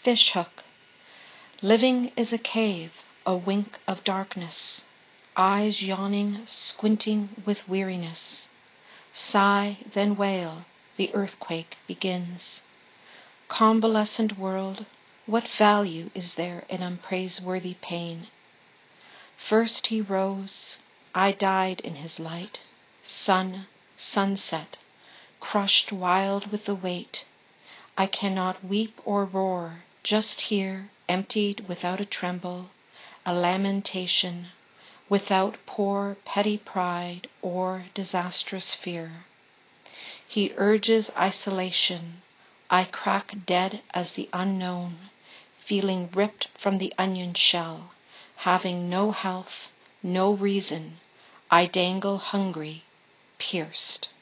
Fishhook. Living is a cave, a wink of darkness, eyes yawning, squinting with weariness. Sigh, then wail, the earthquake begins. Convalescent world, what value is there in unpraiseworthy pain? First he rose, I died in his light. Sun, sunset, crushed wild with the weight. I cannot weep or roar, just here, emptied without a tremble, a lamentation, without poor petty pride or disastrous fear. He urges isolation. I crack dead as the unknown, feeling ripped from the onion shell, having no health, no reason. I dangle hungry, pierced.